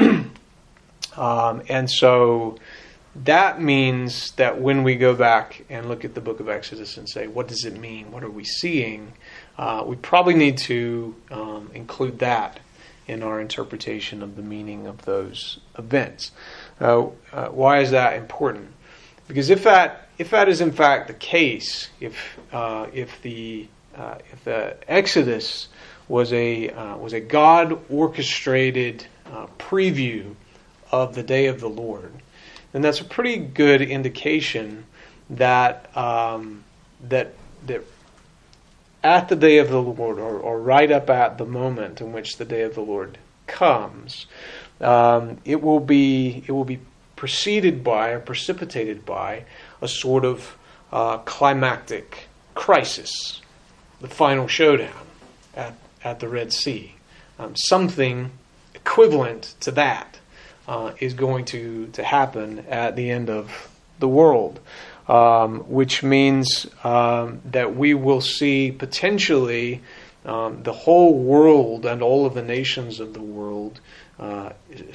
um, and so that means that when we go back and look at the book of Exodus and say, what does it mean? What are we seeing? Uh, we probably need to um, include that in our interpretation of the meaning of those events. Uh, uh, why is that important? Because if that if that is in fact the case, if uh, if the uh, if the Exodus was a uh, was a God orchestrated uh, preview of the day of the Lord, then that's a pretty good indication that um, that that at the day of the Lord, or, or right up at the moment in which the day of the Lord comes, um, it will be it will be preceded by or precipitated by a sort of uh, climactic crisis, the final showdown at at the Red Sea. Um, something equivalent to that uh, is going to, to happen at the end of the world, um, which means um, that we will see potentially um, the whole world and all of the nations of the world uh,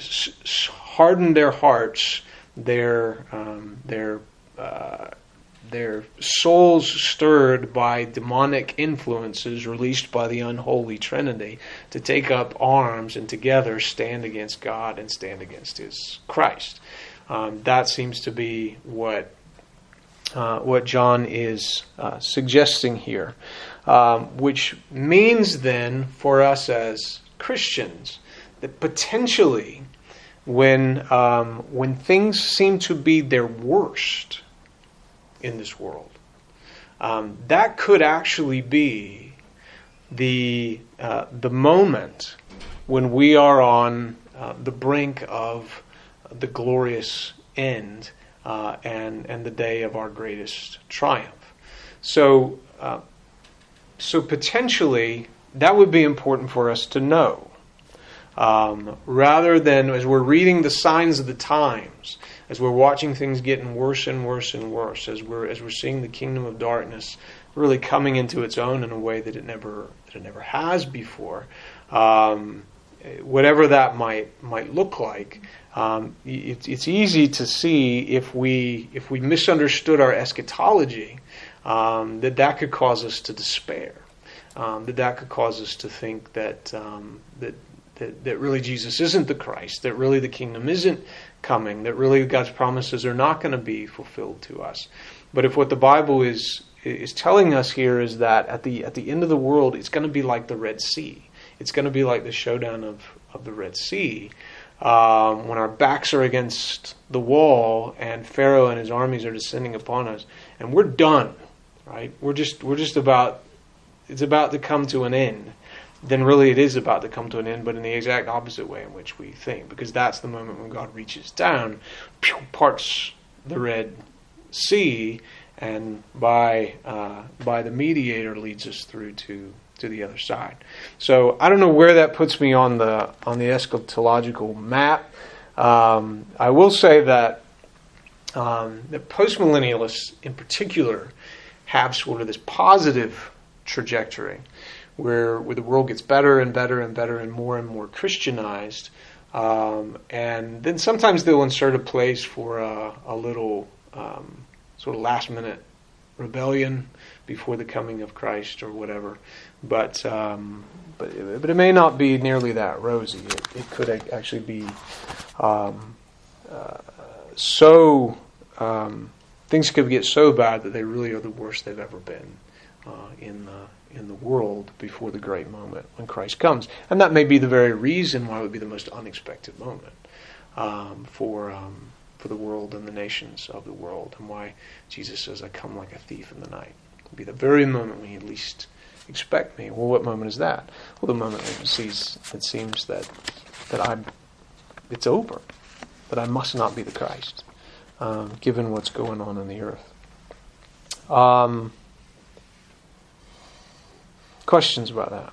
harden their hearts, their um, their uh, their souls stirred by demonic influences released by the unholy Trinity to take up arms and together stand against God and stand against His Christ. Um, that seems to be what uh, what John is uh, suggesting here, um, which means then for us as Christians that potentially when um, when things seem to be their worst in this world, um, that could actually be the uh, the moment when we are on uh, the brink of the glorious end uh, and and the day of our greatest triumph. So uh, so potentially that would be important for us to know, um, rather than as we're reading the signs of the times, as we're watching things getting worse and worse and worse, as we're as we're seeing the kingdom of darkness really coming into its own in a way that it never that it never has before. Um, whatever that might might look like, um, it, it's easy to see if we if we misunderstood our eschatology, um, that that could cause us to despair, um, that that could cause us to think that um, that. That, that really Jesus isn't the Christ, that really the kingdom isn't coming, that really God's promises are not going to be fulfilled to us. But if what the Bible is is telling us here is that at the at the end of the world, it's going to be like the Red Sea. It's going to be like the showdown of, of the Red Sea, um, when our backs are against the wall and Pharaoh and his armies are descending upon us, and we're done, right? We're just we're just about it's about to come to an end. Then really it is about to come to an end, but in the exact opposite way in which we think, because that's the moment when God reaches down, parts the Red Sea, and by uh, by the mediator leads us through to, to the other side. So I don't know where that puts me on the on the eschatological map. Um, I will say that um, the postmillennialists in particular have sort of this positive trajectory, where where the world gets better and better and better and more and more Christianized, um, and then sometimes they'll insert a place for a, a little um, sort of last minute rebellion before the coming of Christ or whatever. But um, but but it may not be nearly that rosy. It, it could actually be um, uh, so um, things could get so bad that they really are the worst they've ever been uh, in the. in the world before the great moment when Christ comes. And that may be the very reason why it would be the most unexpected moment um, for um, for the world and the nations of the world, and why Jesus says, I come like a thief in the night. It would be the very moment when you least expect me. Well, what moment is that? Well, the moment that it sees it seems that that I it's over, that I must not be the Christ, um, given what's going on in the earth. Um Questions about that?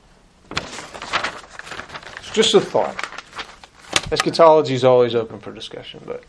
It's just a thought. Eschatology is always open for discussion, but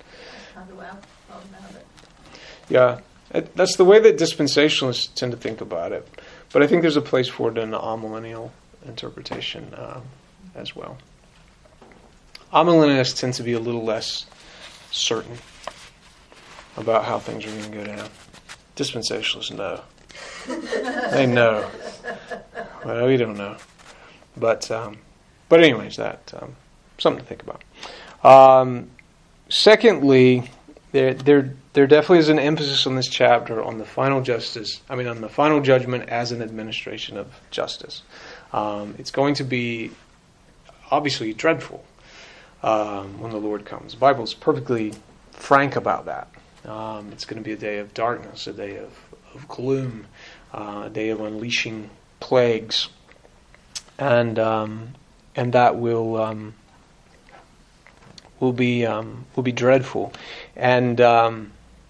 yeah, it, that's the way that dispensationalists tend to think about it. But I think there's a place for it in the amillennial interpretation uh, as well. Amillennialists tend to be a little less certain about how things are going to go down. Dispensationalists know. They know. Well, we don't know. But um, but anyways, that um, something to think about. Um, secondly, there there there definitely is an emphasis on this chapter on the final justice. I mean, on the final judgment as an administration of justice. Um, it's going to be obviously dreadful um, when the Lord comes. The Bible is perfectly frank about that. Um, it's going to be a day of darkness, a day of, of gloom, uh, a day of unleashing plagues, and um, and that will um, will be um, will be dreadful, and um,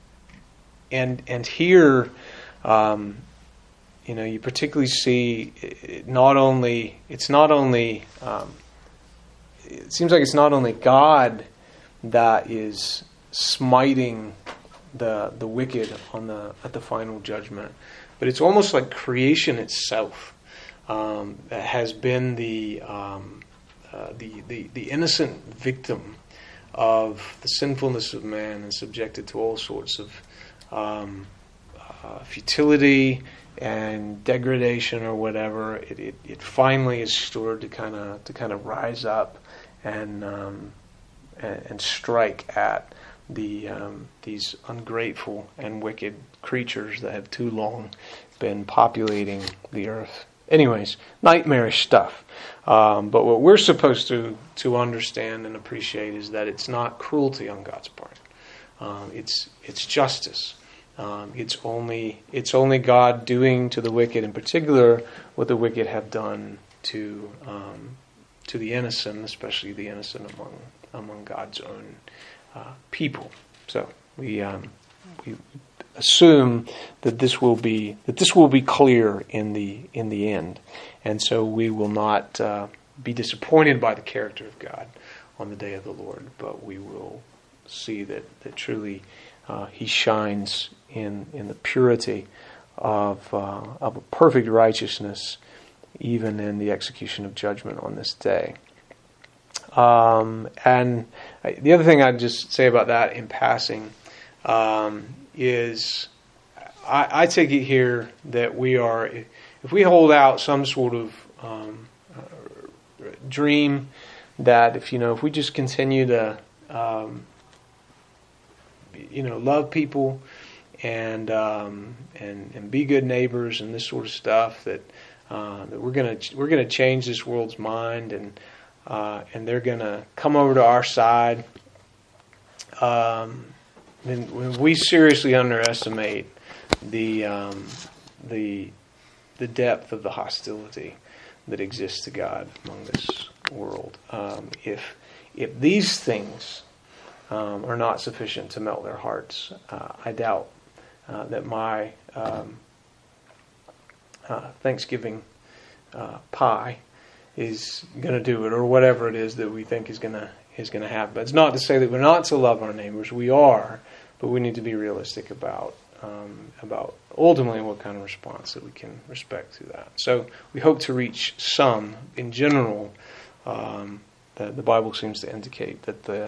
and and here, um, you know, you particularly see it not only it's not only um, it seems like it's not only God that is smiting the the wicked on the at the final judgment, but it's almost like creation itself um, has been the, um, uh, the the the innocent victim of the sinfulness of man and subjected to all sorts of um, uh, futility and degradation or whatever. It, it it finally is stirred to kind of to kind of rise up and um, and, and strike at the um, these ungrateful and wicked creatures that have too long been populating the earth. Anyways, nightmarish stuff. Um, but what we're supposed to to understand and appreciate is that it's not cruelty on God's part. Um, it's it's justice. Um, it's only it's only God doing to the wicked, in particular, what the wicked have done to um, to the innocent, especially the innocent among among God's own Uh, people. So we um, we assume that this will be that this will be clear in the in the end, and so we will not uh, be disappointed by the character of God on the day of the Lord, but we will see that that truly uh, He shines in in the purity of uh, of a perfect righteousness, even in the execution of judgment on this day. Um, and the other thing I'd just say about that in passing um, is I, I take it here that we are, if we hold out some sort of um, uh, dream that if, you know, if we just continue to, um, you know, love people and, um, and, and be good neighbors and this sort of stuff, that, uh, that we're going to, we're going to change this world's mind and, Uh, and they're going to come over to our side, um, then we seriously underestimate the um, the the depth of the hostility that exists to God among this world. Um, if if these things um, are not sufficient to melt their hearts, uh, I doubt uh, that my um, uh, Thanksgiving uh, pie is going to do it, or whatever it is that we think is going to is going to happen. But it's not to say that we're not to love our neighbors. We are, but we need to be realistic about um, about ultimately what kind of response that we can respect to that. So we hope to reach some. In general, um, the, the Bible seems to indicate that the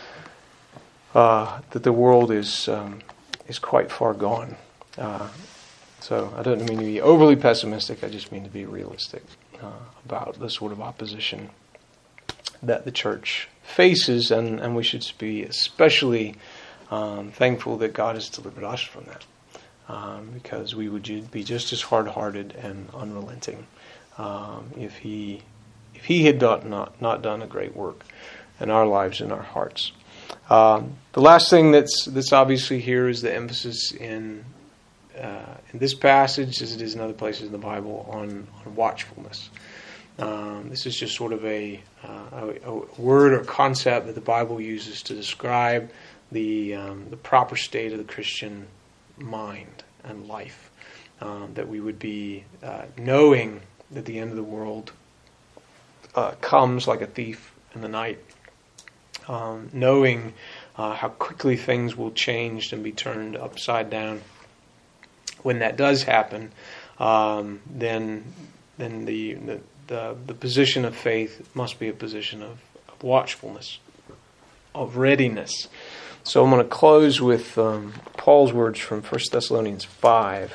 uh, that the world is um, is quite far gone. Uh, so I don't mean to be overly pessimistic. I just mean to be realistic Uh, about the sort of opposition that the church faces, and, and we should be especially um, thankful that God has delivered us from that, um, because we would be just as hard-hearted and unrelenting um, if he if he had not, not not done a great work in our lives and our hearts. Um, the last thing that's that's obviously here is the emphasis in Uh, in this passage, as it is in other places in the Bible, on, on watchfulness. Um, this is just sort of a, uh, a, a word or concept that the Bible uses to describe the um, the proper state of the Christian mind and life. Um, that we would be uh, knowing that the end of the world uh, comes like a thief in the night. Um, knowing uh, how quickly things will change and be turned upside down. When that does happen, um, then then the, the the the position of faith must be a position of, of watchfulness, of readiness. So I'm going to close with um, Paul's words from First Thessalonians five.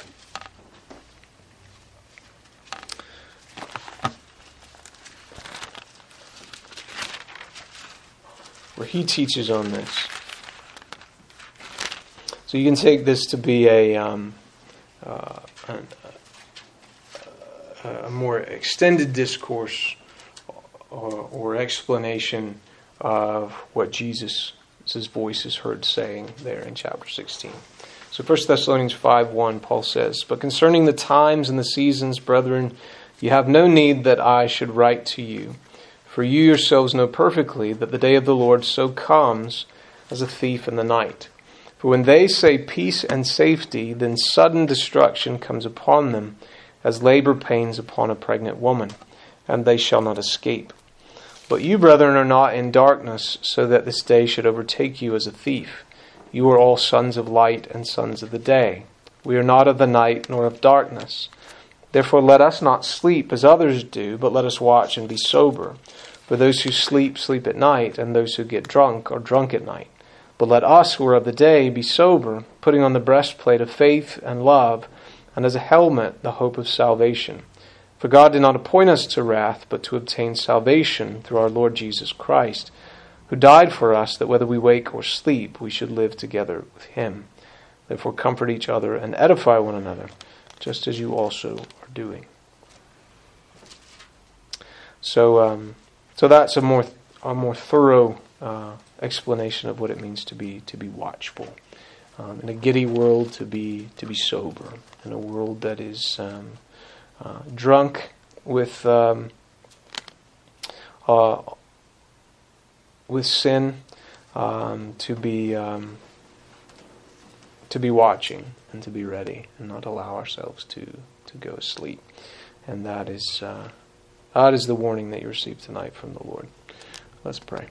Where he teaches on this. So you can take this to be a, um, uh, a, a more extended discourse or, or explanation of what Jesus' voice is heard saying there in chapter sixteen. So First Thessalonians five one, Paul says, "But concerning the times and the seasons, brethren, you have no need that I should write to you. For you yourselves know perfectly that the day of the Lord so comes as a thief in the night. For when they say peace and safety, then sudden destruction comes upon them, as labor pains upon a pregnant woman, and they shall not escape. But you, brethren, are not in darkness, so that this day should overtake you as a thief. You are all sons of light and sons of the day. We are not of the night nor of darkness. Therefore let us not sleep as others do, but let us watch and be sober. For those who sleep, sleep at night, and those who get drunk are drunk at night. But let us who are of the day be sober, putting on the breastplate of faith and love, and as a helmet the hope of salvation. For God did not appoint us to wrath, but to obtain salvation through our Lord Jesus Christ, who died for us, that whether we wake or sleep, we should live together with him. Therefore comfort each other and edify one another, just as you also are doing." So, um, so that's a more a more thorough uh, explanation of what it means to be to be watchful. Um, in a giddy world, to be to be sober. In a world that is um, uh, drunk with um, uh, with sin, um, to be um, to be watching and to be ready, and not allow ourselves to, to go asleep. And that is uh, that is the warning that you received tonight from the Lord. Let's pray.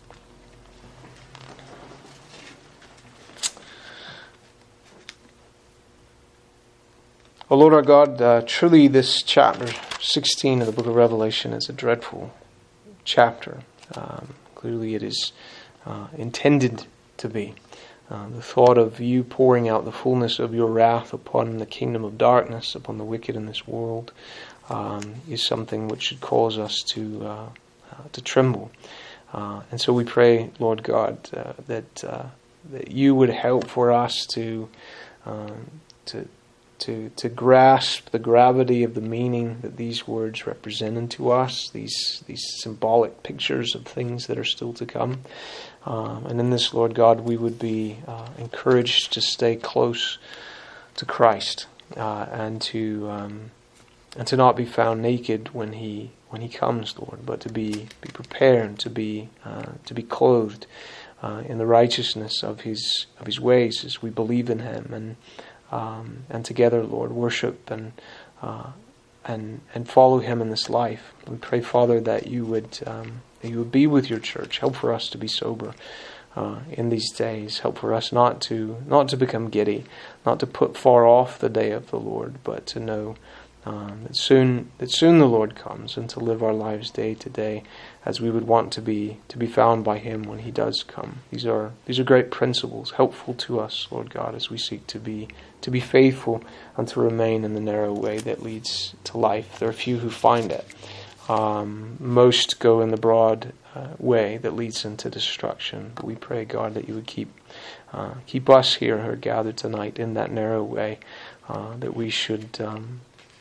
O Lord our God, uh, truly this chapter sixteen of the book of Revelation is a dreadful chapter. Um, clearly it is uh, intended to be. Uh, the thought of you pouring out the fullness of your wrath upon the kingdom of darkness, upon the wicked in this world, um, is something which should cause us to uh, uh, to tremble. Uh, and so we pray, Lord God, uh, that uh, that you would help for us to um, to to to grasp the gravity of the meaning that these words represent unto us, these these symbolic pictures of things that are still to come. Um, and in this, Lord God, we would be uh, encouraged to stay close to Christ uh, and to um, and to not be found naked when He when He comes, Lord, but to be be prepared, to be uh, to be clothed uh, in the righteousness of His of His ways as we believe in Him, and um, and together, Lord, worship and uh, and and follow Him in this life. We pray, Father, that you would. Um, You would be with your church. Help for us to be sober uh, in these days. Help for us not to not to become giddy, not to put far off the day of the Lord, but to know um, that soon that soon the Lord comes, and to live our lives day to day as we would want to be to be found by Him when He does come. These are these are great principles, helpful to us, Lord God, as we seek to be to be faithful and to remain in the narrow way that leads to life. There are few who find it. Um, most go in the broad uh, way that leads into destruction. But we pray, God, that you would keep uh, keep us here who are gathered tonight in that narrow way, uh, that we should um,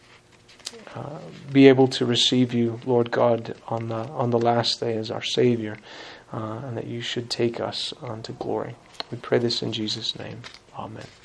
uh, be able to receive you, Lord God, on the on the last day as our Savior, uh, and that you should take us unto glory. We pray this in Jesus' name. Amen.